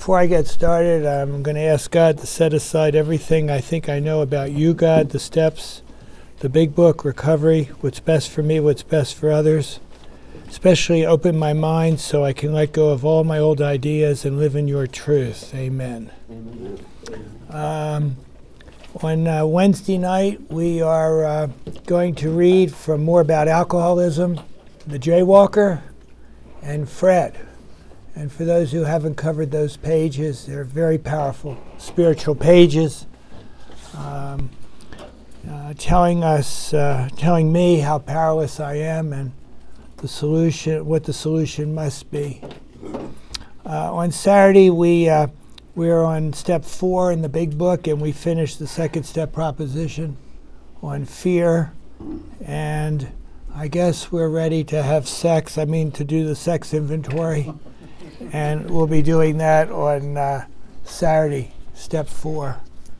Before I get started, I'm going to ask God to set aside everything I think I know about you, God, the steps, the big book, recovery, what's best for me, what's best for others. Especially open my mind so I can let go of all my old ideas and live in your truth. Amen. On Wednesday night, we are going to read from More About Alcoholism, The Jaywalker, and Fred. And for those who haven't covered those pages, they're very powerful spiritual pages, telling me how powerless I am and the solution, what the solution must be. On Saturday, we're on step 4 in the big book, and we finished the second step proposition on fear. And I guess we're ready to have sex. To do the sex inventory. And we'll be doing that on Saturday, step 4.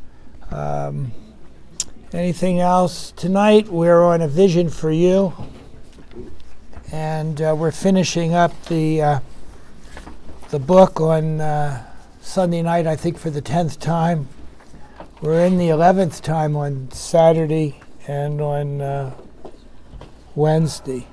Anything else? Tonight, we're on a vision for you. And we're finishing up the book on Sunday night, I think, for the 10th time. We're in the 11th time on Saturday and on Wednesday.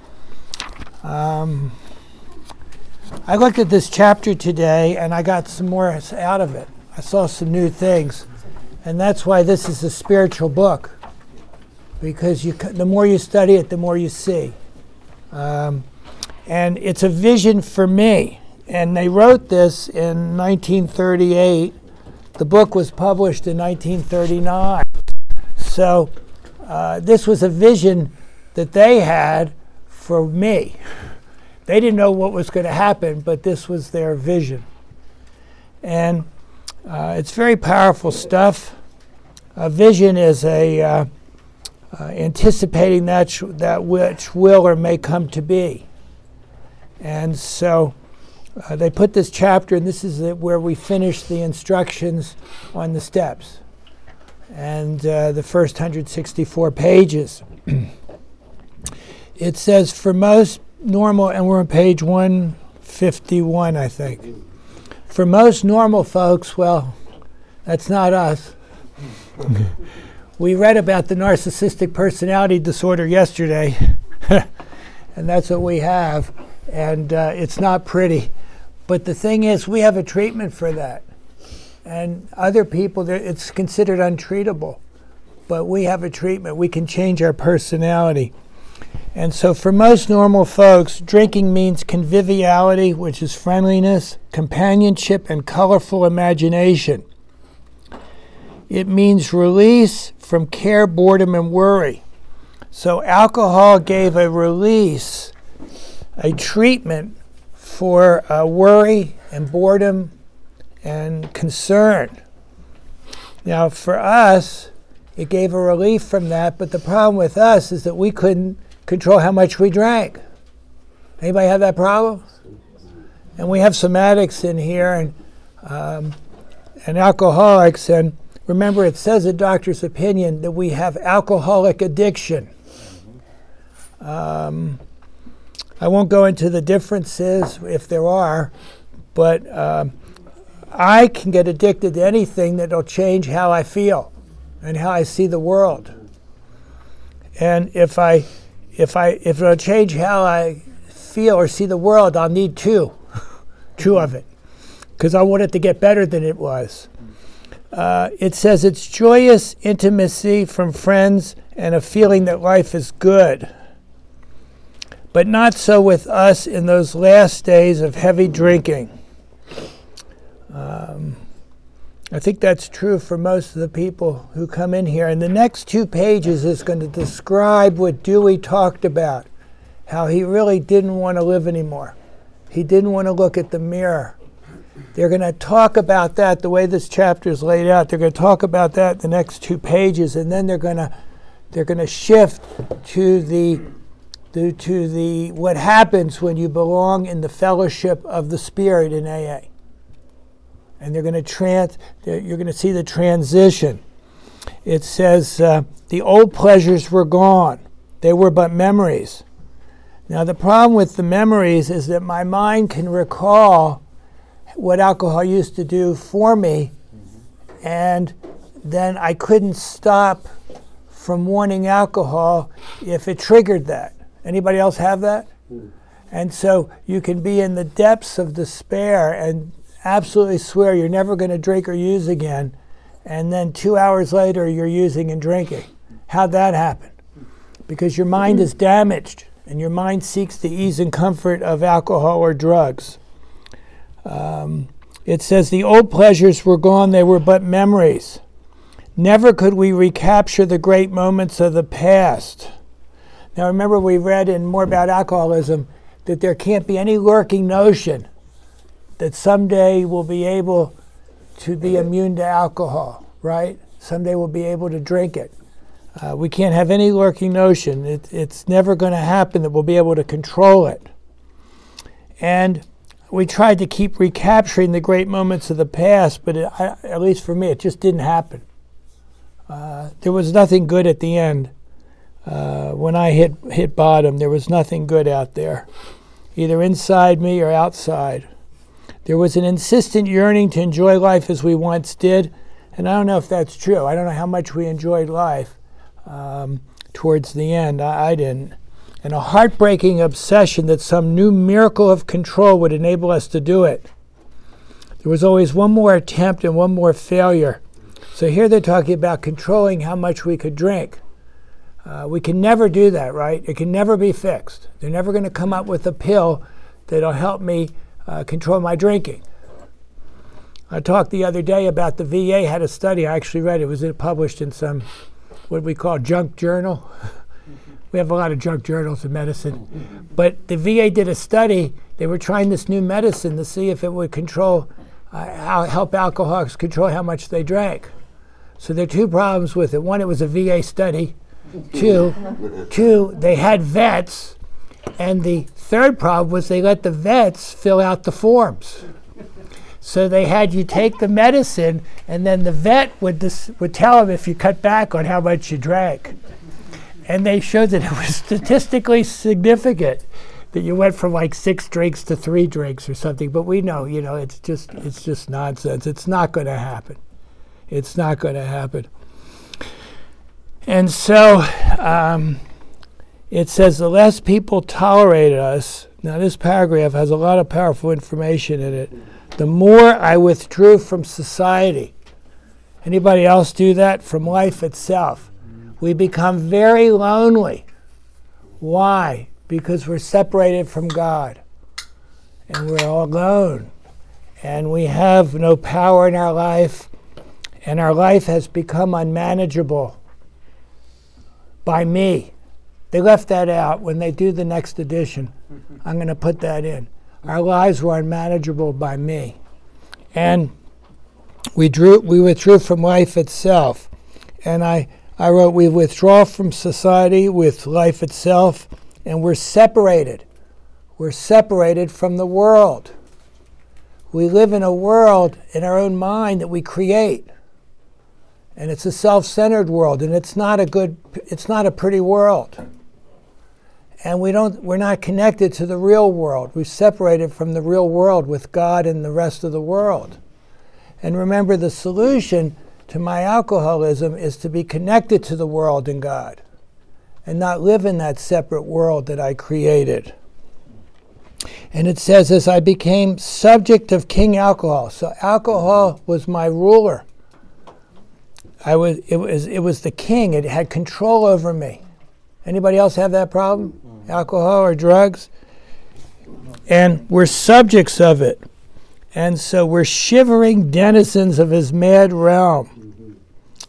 I looked at this chapter today, and I got some more out of it. I saw some new things. And that's why this is a spiritual book. Because the more you study it, the more you see. And it's a vision for me. And they wrote this in 1938. The book was published in 1939. So this was a vision that they had for me. They didn't know what was going to happen, but this was their vision. And it's very powerful stuff. A vision is anticipating that which will or may come to be. And so they put this chapter, and this is where we finish the instructions on the steps. And the first 164 pages. It says, for most normal, and we're on page 151, I think. For most normal folks, well, that's not us. We read about the narcissistic personality disorder yesterday, and that's what we have, and it's not pretty. But the thing is, we have a treatment for that. And other people, it's considered untreatable. But we have a treatment. We can change our personality. And so for most normal folks, drinking means conviviality, which is friendliness, companionship, and colorful imagination. It means release from care, boredom, and worry. So alcohol gave a release, a treatment for worry and boredom and concern. Now for us, it gave a relief from that, but the problem with us is that we couldn't control how much we drank. Anybody have that problem? And we have some addicts in here and alcoholics. And remember, it says in Doctor's Opinion that we have alcoholic addiction. I won't go into the differences if there are, but I can get addicted to anything that'll change how I feel and how I see the world. And if it'll change how I feel or see the world, I'll need two of it, because I want it to get better than it was. It says it's joyous intimacy from friends and a feeling that life is good. But not so with us in those last days of heavy drinking. I think that's true for most of the people who come in here. And the next 2 pages is going to describe what Dewey talked about, how he really didn't want to live anymore. He didn't want to look at the mirror. They're going to talk about that, the way this chapter is laid out. They're going to talk about that in the next 2 pages, and then they're going to shift to the what happens when you belong in the fellowship of the Spirit in AA. And you're going to see the transition. It says the old pleasures were gone. They were but memories. Now the problem with the memories is that my mind can recall what alcohol used to do for me, and then I couldn't stop from wanting alcohol if it triggered that. Anybody else have that? And so you can be in the depths of despair and absolutely swear you're never going to drink or use again, and then 2 hours later you're using and drinking. How'd that happen? Because your mind is damaged, and your mind seeks the ease and comfort of alcohol or drugs. It says the old pleasures were gone, they were but memories. Never could we recapture the great moments of the past. Now remember, we read in More About Alcoholism that there can't be any lurking notion that someday we'll be able to be immune to alcohol, right? Someday we'll be able to drink it. We can't have any lurking notion. It's never going to happen that we'll be able to control it. And we tried to keep recapturing the great moments of the past, but at least for me, it just didn't happen. There was nothing good at the end. When I hit bottom, there was nothing good out there, either inside me or outside. There was an insistent yearning to enjoy life as we once did, and I don't know if that's true. I don't know how much we enjoyed life towards the end. I didn't. And a heartbreaking obsession that some new miracle of control would enable us to do it. There was always one more attempt and one more failure. So here they're talking about controlling how much we could drink. We can never do that, right? It can never be fixed. They're never going to come up with a pill that'll help me control my drinking. I talked the other day about the VA had a study. I actually read it. It was published in some, what we call junk journal. We have a lot of junk journals in medicine. But the VA did a study. They were trying this new medicine to see if it would control, help alcoholics control how much they drank. So there are two problems with it. One, it was a VA study. Two, they had vets. And the third problem was they let the vets fill out the forms. So they had you take the medicine, and then the vet would tell them if you cut back on how much you drank. And they showed that it was statistically significant that you went from like 6 drinks to 3 drinks or something. But we know, it's just nonsense. It's not going to happen. It's not going to happen. And so it says the less people tolerated us. Now this paragraph has a lot of powerful information in it. The more I withdrew from society. Anybody else do that? From life itself. We become very lonely. Why? Because we're separated from God. And we're all alone. And we have no power in our life. And our life has become unmanageable by me. They left that out. When they do the next edition, I'm going to put that in. Our lives were unmanageable by me. And we withdrew from life itself. And I wrote, we withdraw from society with life itself, and we're separated. We're separated from the world. We live in a world in our own mind that we create. And it's a self-centered world, and it's not a pretty world. And we're not connected to the real world. We're separated from the real world with God and the rest of the world. And remember, the solution to my alcoholism is to be connected to the world and God, and not live in that separate world that I created. And it says, as I became subject of King Alcohol. So alcohol was my ruler. It was the king. It had control over me. Anybody else have that problem? Alcohol or drugs? And we're subjects of it. And so we're shivering denizens of his mad realm.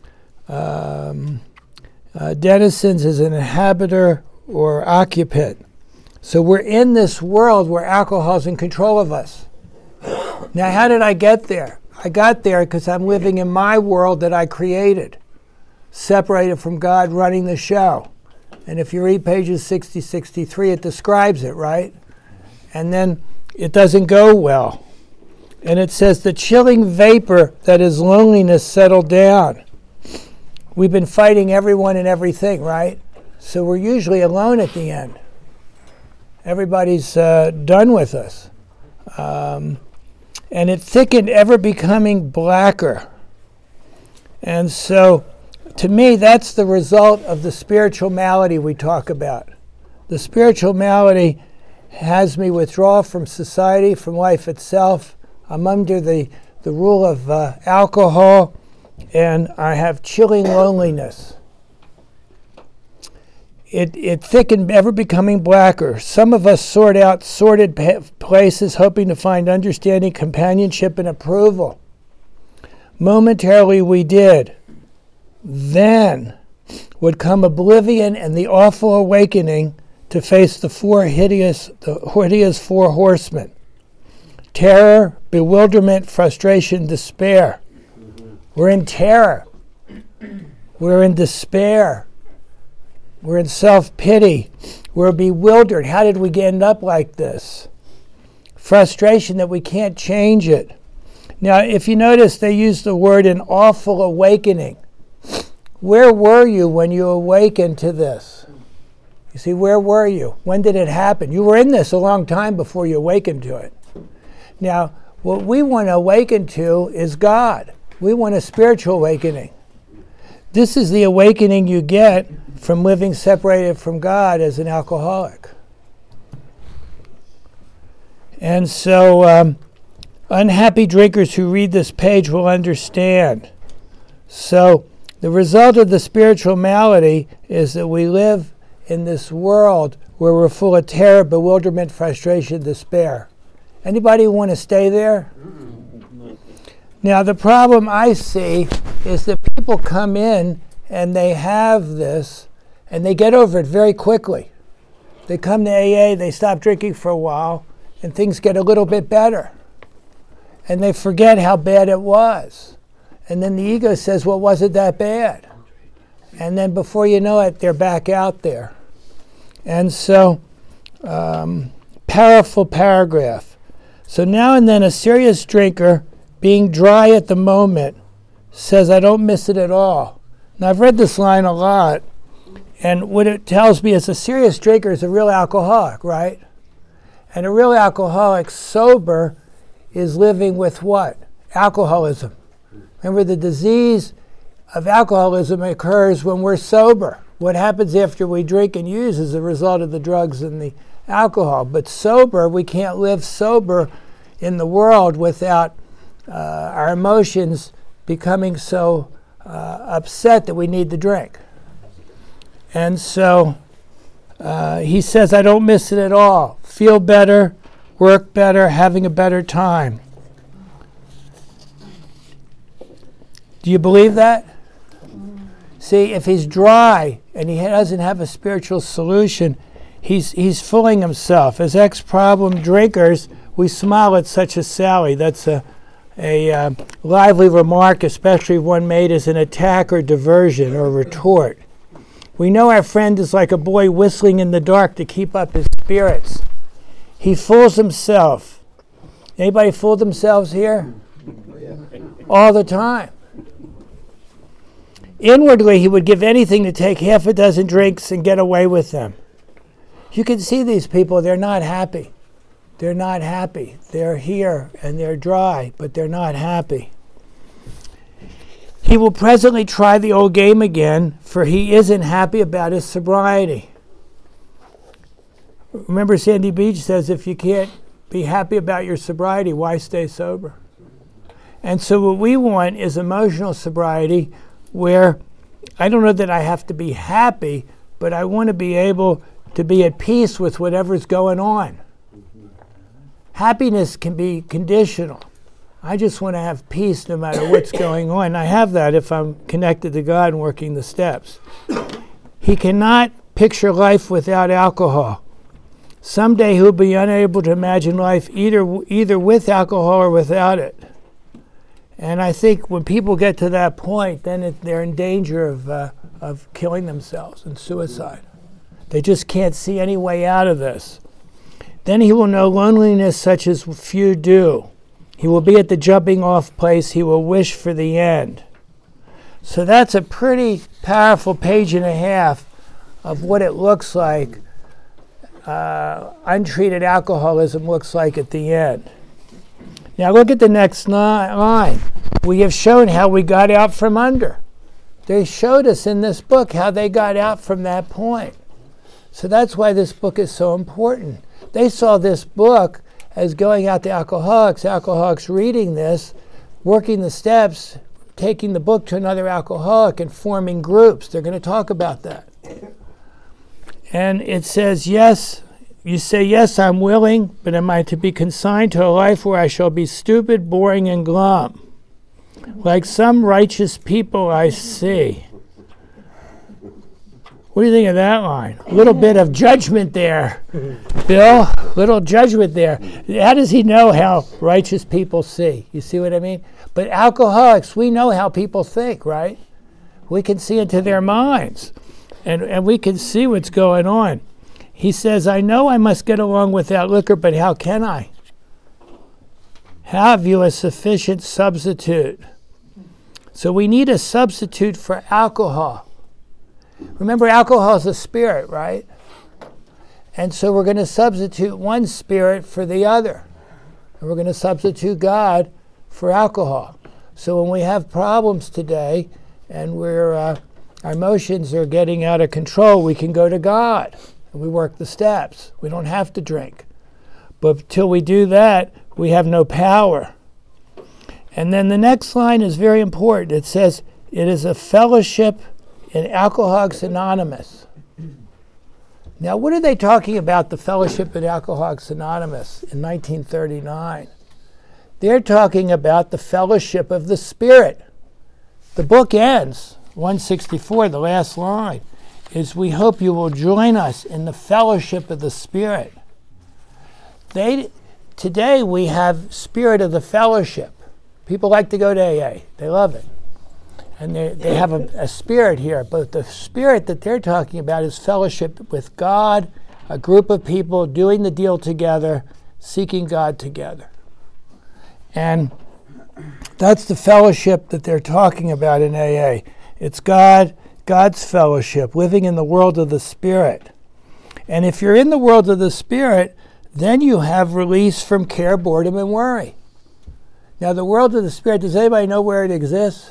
Denizens is an inhabitor or occupant. So we're in this world where alcohol's in control of us. Now, how did I get there? I got there because I'm living in my world that I created, separated from God running the show. And if you read pages 60, 63, it describes it, right? And then it doesn't go well. And it says, the chilling vapor that is loneliness settled down. We've been fighting everyone and everything, right? So we're usually alone at the end. Everybody's done with us. and it thickened, ever becoming blacker. And so, to me, that's the result of the spiritual malady we talk about. The spiritual malady has me withdraw from society, from life itself. I'm under the rule of alcohol, and I have chilling loneliness. It thickened, ever becoming blacker. Some of us sort out sordid places, hoping to find understanding, companionship, and approval. Momentarily we did. Then would come oblivion and the awful awakening to face the hideous four horsemen. Terror, bewilderment, frustration, despair. We're in terror. We're in despair. We're in self-pity. We're bewildered. How did we end up like this? Frustration that we can't change it. Now, if you notice, they use the word an awful awakening. Where were you when you awakened to this? You see, where were you? When did it happen? You were in this a long time before you awakened to it. Now, what we want to awaken to is God. We want a spiritual awakening. This is the awakening you get from living separated from God as an alcoholic. And so, unhappy drinkers who read this page will understand. So, the result of the spiritual malady is that we live in this world where we're full of terror, bewilderment, frustration, despair. Anybody want to stay there? Now, the problem I see is that people come in and they have this and they get over it very quickly. They come to AA, they stop drinking for a while, and things get a little bit better. And they forget how bad it was. And then the ego says, well, was it that bad? And then before you know it, they're back out there. And so, powerful paragraph. So now and then a serious drinker, being dry at the moment, says, I don't miss it at all. Now, I've read this line a lot, and what it tells me is a serious drinker is a real alcoholic, right? And a real alcoholic, sober, is living with what? Alcoholism. Remember, the disease of alcoholism occurs when we're sober. What happens after we drink and use is a result of the drugs and the alcohol. But sober, we can't live sober in the world without our emotions becoming so upset that we need the drink. And so he says, I don't miss it at all. Feel better, work better, having a better time. Do you believe that? See, if he's dry and he doesn't have a spiritual solution, he's fooling himself. As ex-problem drinkers, we smile at such a sally. That's a lively remark, especially one made as an attack or diversion or retort. We know our friend is like a boy whistling in the dark to keep up his spirits. He fools himself. Anybody fool themselves here? All the time. Inwardly, he would give anything to take half a dozen drinks and get away with them. You can see these people, they're not happy. They're not happy. They're here and they're dry, but they're not happy. He will presently try the old game again, for he isn't happy about his sobriety. Remember, Sandy Beach says, if you can't be happy about your sobriety, why stay sober? And so what we want is emotional sobriety, where I don't know that I have to be happy, but I want to be able to be at peace with whatever's going on. Happiness can be conditional. I just want to have peace no matter what's going on. I have that if I'm connected to God and working the steps. He cannot picture life without alcohol. Someday he'll be unable to imagine life either with alcohol or without it. And I think when people get to that point, then they're in danger of killing themselves and suicide. They just can't see any way out of this. Then he will know loneliness such as few do. He will be at the jumping off place. He will wish for the end. So that's a pretty powerful page and a half of what it looks like, untreated alcoholism looks like at the end. Now look at the next line. We have shown how we got out from under. They showed us in this book how they got out from that point. So that's why this book is so important. They saw this book as going out to alcoholics reading this, working the steps, taking the book to another alcoholic and forming groups. They're going to talk about that. And it says, yes, you say, yes, I'm willing, but am I to be consigned to a life where I shall be stupid, boring, and glum? Like some righteous people I see. What do you think of that line? A little bit of judgment there, Bill. Little judgment there. How does he know how righteous people see? You see what I mean? But alcoholics, we know how people think, right? We can see into their minds, and we can see what's going on. He says, I know I must get along without liquor, but how can I? Have you a sufficient substitute? So we need a substitute for alcohol. Remember, alcohol is a spirit, right? And so we're going to substitute one spirit for the other. And we're going to substitute God for alcohol. So when we have problems today and our emotions are getting out of control, we can go to God and we work the steps. We don't have to drink. But till we do that, we have no power. And then the next line is very important. It says, it is a fellowship in Alcoholics Anonymous. Now, what are they talking about, the fellowship in Alcoholics Anonymous in 1939? They're talking about the fellowship of the Spirit. The book ends, 164, the last line, is we hope you will join us in the fellowship of the Spirit. Today we have Spirit of the Fellowship. People like to go to AA. They love it. And they have a spirit here. But the spirit that they're talking about is fellowship with God, a group of people doing the deal together, seeking God together. And that's the fellowship that they're talking about in AA. It's God's fellowship, living in the world of the Spirit. And if you're in the world of the Spirit, then you have release from care, boredom, and worry. Now, the world of the Spirit, does anybody know where it exists?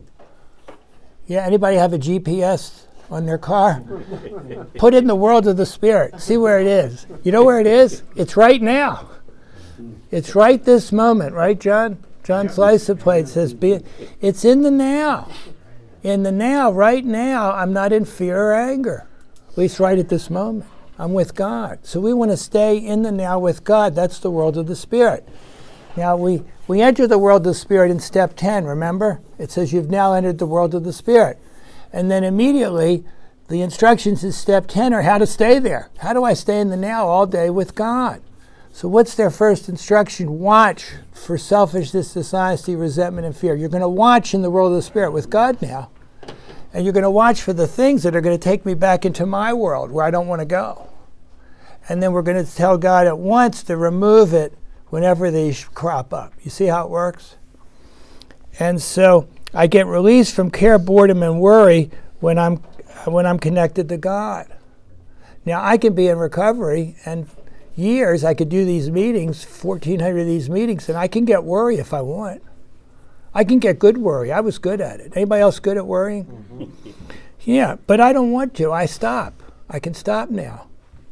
Yeah, anybody have a GPS on their car? Put in the world of the Spirit. See where it is. You know where it is? It's right now. It's right this moment, right, John? John Slice of Plate says, it's in the now. In the now, right now, I'm not in fear or anger. At least right at this moment. I'm with God. So we want to stay in the now with God. That's the world of the Spirit. Now, we enter the world of the Spirit in step 10, remember? It says you've now entered the world of the Spirit. And then immediately, the instructions in step 10 are how to stay there. How do I stay in the now all day with God? So what's their first instruction? Watch for selfishness, dishonesty, resentment, and fear. You're going to watch in the world of the Spirit with God now. And you're going to watch for the things that are going to take me back into my world where I don't want to go. And then we're going to tell God at once to remove it whenever they crop up. You see how it works? And so I get released from care, boredom, and worry when I'm connected to God. Now, I can be in recovery, and years I could do these meetings, 1,400 of these meetings, and I can get worry if I want. I can get good worry. I was good at it. Anybody else good at worrying? Mm-hmm. Yeah, but I don't want to. I stop. I can stop now.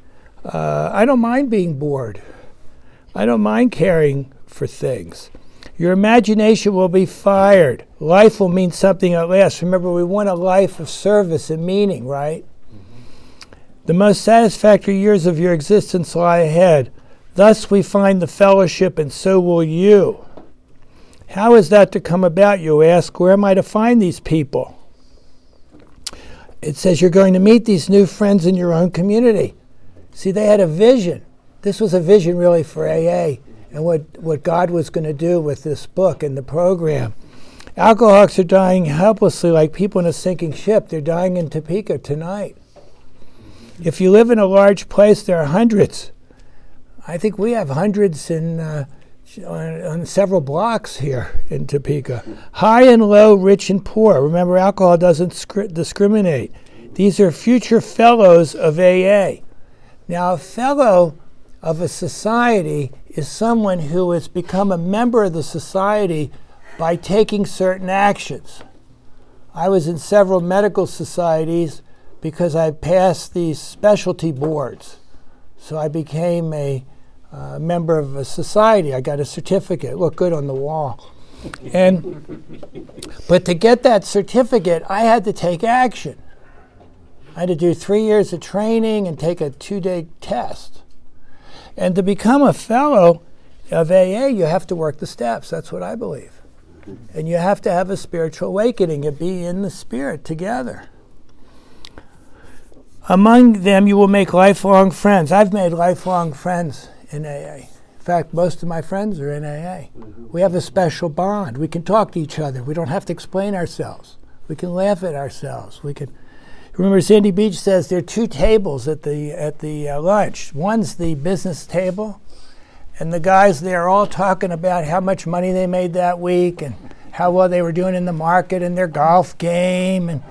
I don't mind being bored. I don't mind caring for things. Your imagination will be fired. Life will mean something at last. Remember, we want a life of service and meaning, right? Mm-hmm. The most satisfactory years of your existence lie ahead. Thus we find the fellowship, and so will you. How is that to come about, you ask? Where am I to find these people? It says you're going to meet these new friends in your own community. See, they had a vision. This was a vision really for AA and what God was going to do with this book and the program. Alcoholics are dying helplessly like people in a sinking ship. They're dying in Topeka tonight. If you live in a large place, there are hundreds. I think we have hundreds on several blocks here in Topeka. High and low, rich and poor. Remember, alcohol doesn't discriminate. These are future fellows of AA. Now, a fellow of a society is someone who has become a member of the society by taking certain actions. I was in several medical societies because I passed these specialty boards. So I became a member of a society. I got a certificate. It looked good on the wall. But to get that certificate, I had to take action. I had to do 3 years of training and take a 2-day test. And to become a fellow of AA, you have to work the steps. That's what I believe. And you have to have a spiritual awakening and be in the spirit together. Among them, you will make lifelong friends. I've made lifelong friends in AA. In fact, most of my friends are in AA. We have a special bond. We can talk to each other. We don't have to explain ourselves. We can laugh at ourselves. We can. Remember, Sandy Beach says there are 2 tables at the lunch. One's the business table, and the guys there are all talking about how much money they made that week and how well they were doing in the market and their golf game and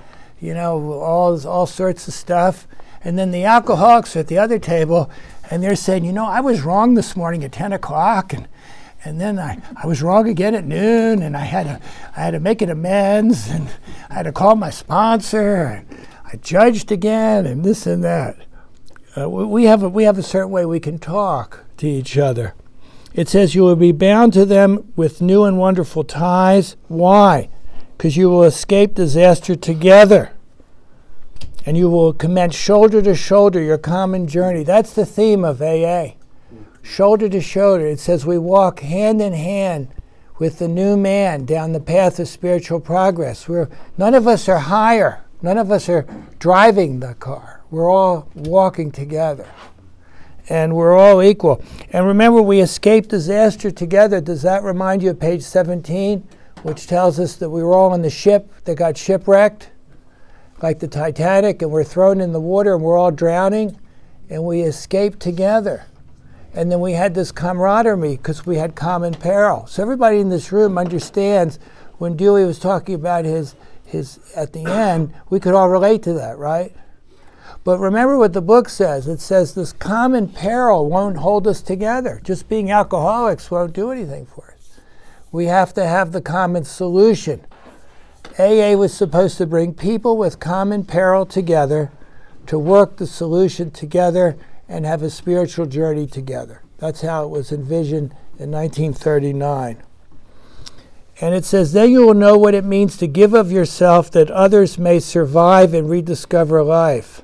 all sorts of stuff. And then the alcoholics are at the other table, and they're saying, I was wrong this morning at 10 o'clock, and then I was wrong again at noon, and I had to make an amends, and I had to call my sponsor, and I judged again, and this and that. We have a certain way we can talk to each other. It says you will be bound to them with new and wonderful ties. Why? Because you will escape disaster together. And you will commence shoulder to shoulder your common journey. That's the theme of AA. Shoulder to shoulder. It says we walk hand in hand with the new man down the path of spiritual progress. None of us are higher. None of us are driving the car. We're all walking together. And we're all equal. And remember, we escape disaster together. Does that remind you of page 17, which tells us that we were all on the ship that got shipwrecked, like the Titanic, and we're thrown in the water and we're all drowning, and we escaped together. And then we had this camaraderie because we had common peril. So everybody in this room understands when Dewey was talking about his at the end, we could all relate to that, right? But remember what the book says. It says this common peril won't hold us together. Just being alcoholics won't do anything for us. We have to have the common solution. AA was supposed to bring people with common peril together to work the solution together and have a spiritual journey together. That's how it was envisioned in 1939. And it says, then you will know what it means to give of yourself that others may survive and rediscover life.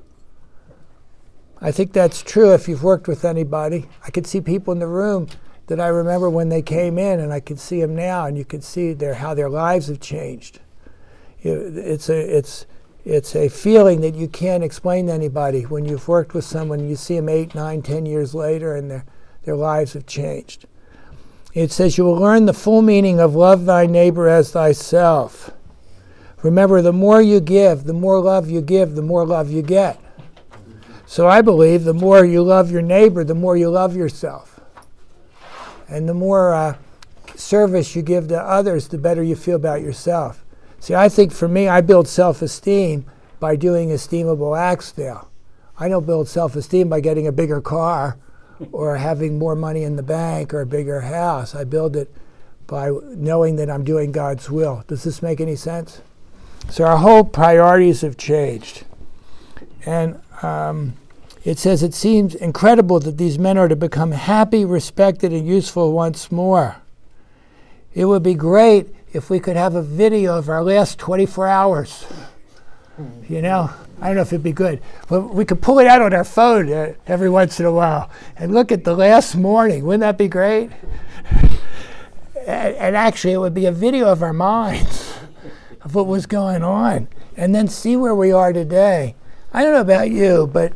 I think that's true if you've worked with anybody. I could see people in the room that I remember when they came in, and I can see them now, and you can see how their lives have changed. It's a feeling that you can't explain to anybody when you've worked with someone. You see them 8, 9, 10 years later, and their lives have changed. It says you will learn the full meaning of love thy neighbor as thyself. Remember, the more you give, the more love you give, the more love you get. So I believe the more you love your neighbor, the more you love yourself. And the more service you give to others, the better you feel about yourself. See, I think for me, I build self-esteem by doing esteemable acts now. I don't build self-esteem by getting a bigger car or having more money in the bank or a bigger house. I build it by knowing that I'm doing God's will. Does this make any sense? So our whole priorities have changed. And it says it seems incredible that these men are to become happy, respected, and useful once more. It would be great if we could have a video of our last 24 hours. I don't know if it'd be good, but we could pull it out on our phone every once in a while and look at the last morning. Wouldn't that be great? And actually, it would be a video of our minds, of what was going on, and then see where we are today. I don't know about you, but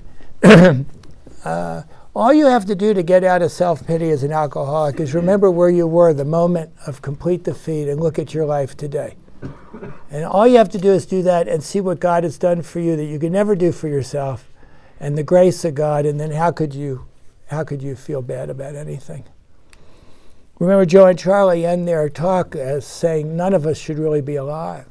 all you have to do to get out of self-pity as an alcoholic is remember where you were the moment of complete defeat and look at your life today. And all you have to do is do that and see what God has done for you that you could never do for yourself, and the grace of God, and then how could you feel bad about anything? Remember, Joe and Charlie end their talk as saying none of us should really be alive.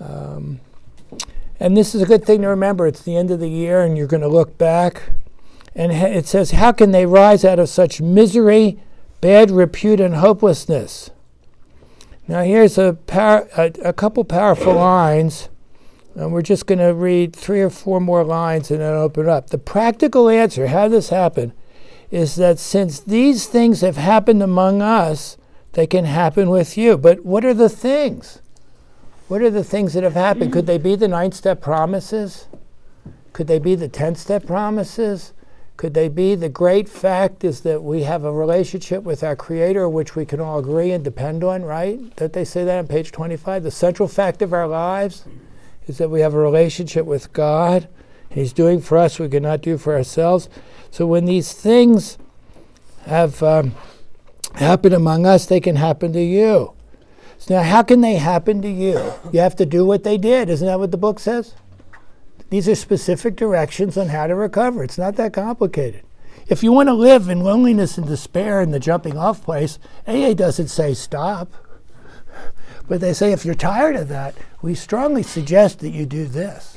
And this is a good thing to remember. It's the end of the year, and you're going to look back. And it says, how can they rise out of such misery, bad repute, and hopelessness? Now here's a couple powerful lines, and we're just going to read 3 or 4 more lines and then open it up. The practical answer, how this happened, is that since these things have happened among us, they can happen with you. But what are the things? What are the things that have happened? Could they be the 9-step promises? Could they be the 10-step promises? Could they be the great fact is that we have a relationship with our Creator which we can all agree and depend on, right? Don't they say that on page 25? The central fact of our lives is that we have a relationship with God. He's doing for us what we cannot do for ourselves. So when these things have happened among us, they can happen to you. So now how can they happen to you? You have to do what they did. Isn't that what the book says? These are specific directions on how to recover. It's not that complicated. If you want to live in loneliness and despair in the jumping off place, AA doesn't say stop. But they say if you're tired of that, we strongly suggest that you do this.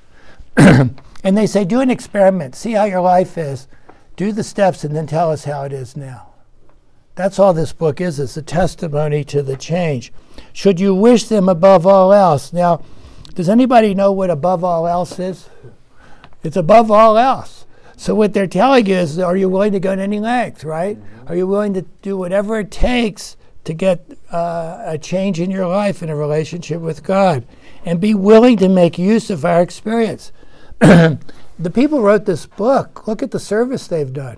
And they say do an experiment. See how your life is. Do the steps and then tell us how it is now. That's all this book is. It's a testimony to the change. Should you wish them above all else? Now, does anybody know what above all else is? It's above all else. So what they're telling you is, are you willing to go to any length, right? Are you willing to do whatever it takes to get a change in your life in a relationship with God? And be willing to make use of our experience. The people who wrote this book, look at the service they've done.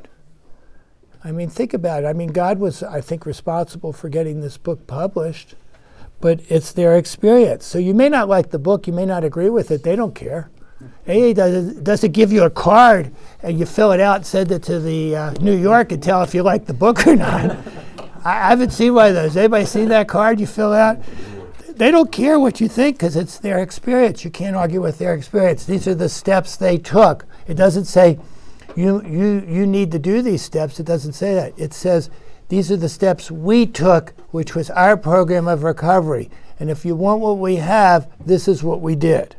I mean, think about it. I mean, God was, I think, responsible for getting this book published. But it's their experience. So you may not like the book, you may not agree with it, they don't care. AA doesn't give you a card and you fill it out and send it to the New York and tell if you like the book or not. I haven't seen one of those. Anybody seen that card you fill out? They don't care what you think because it's their experience. You can't argue with their experience. These are the steps they took. It doesn't say you need to do these steps. It doesn't say that. It says these are the steps we took, which was our program of recovery. And if you want what we have, this is what we did.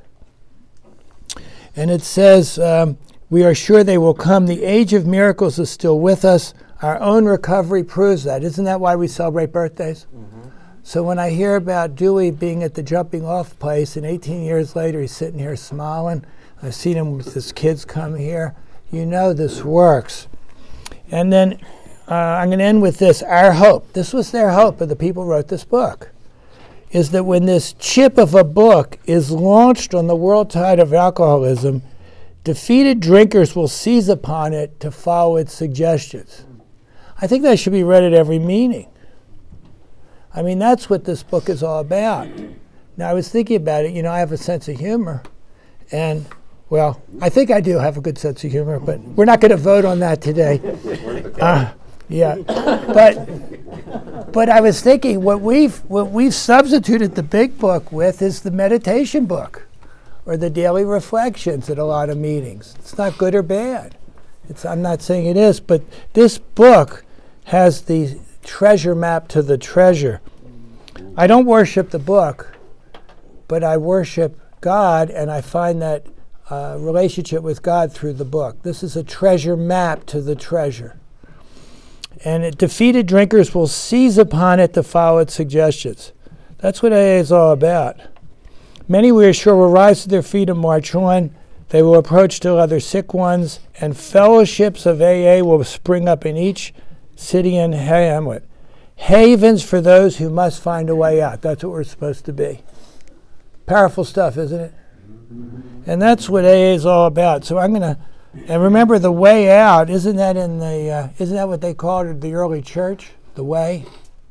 And it says, we are sure they will come. The age of miracles is still with us. Our own recovery proves that. Isn't that why we celebrate birthdays? Mm-hmm. So when I hear about Dewey being at the jumping off place, and 18 years later he's sitting here smiling, I've seen him with his kids come here, you know this works. And then I'm going to end with this. Our hope, this was their hope of the people who wrote this book, is that when this chip of a book is launched on the world tide of alcoholism, defeated drinkers will seize upon it to follow its suggestions. I think that should be read at every meeting. I mean, that's what this book is all about. Now, I was thinking about it. You know, I have a sense of humor. And, well, I think I do have a good sense of humor, but we're not going to vote on that today. Yeah, but I was thinking what we've substituted the big book with is the meditation book or the daily reflections at a lot of meetings. It's not good or bad. I'm not saying it is, but this book has the treasure map to the treasure. I don't worship the book, but I worship God, and I find that relationship with God through the book. This is a treasure map to the treasure. And defeated drinkers will seize upon it to follow its suggestions. That's what AA is all about. Many, we are sure, will rise to their feet and march on. They will approach still other sick ones, and fellowships of AA will spring up in each city and hamlet. Havens for those who must find a way out. That's what we're supposed to be. Powerful stuff, isn't it? And that's what AA is all about. So I'm going to, and remember the way out, isn't that what they called it, the early church? The way?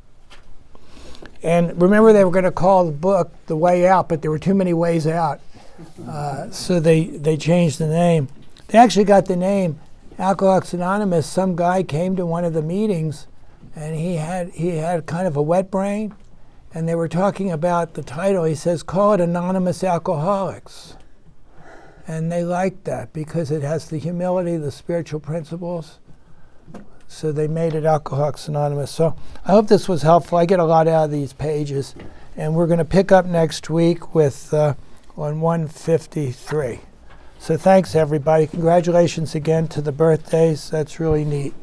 And remember they were going to call the book The Way Out, but there were too many ways out. So they changed the name. They actually got the name Alcoholics Anonymous. Some guy came to one of the meetings and he had kind of a wet brain, and they were talking about the title. He says, call it Anonymous Alcoholics. And they liked that because it has the humility, the spiritual principles. So they made it Alcoholics Anonymous. So I hope this was helpful. I get a lot out of these pages. And we're going to pick up next week with on 153. So thanks, everybody. Congratulations again to the birthdays. That's really neat.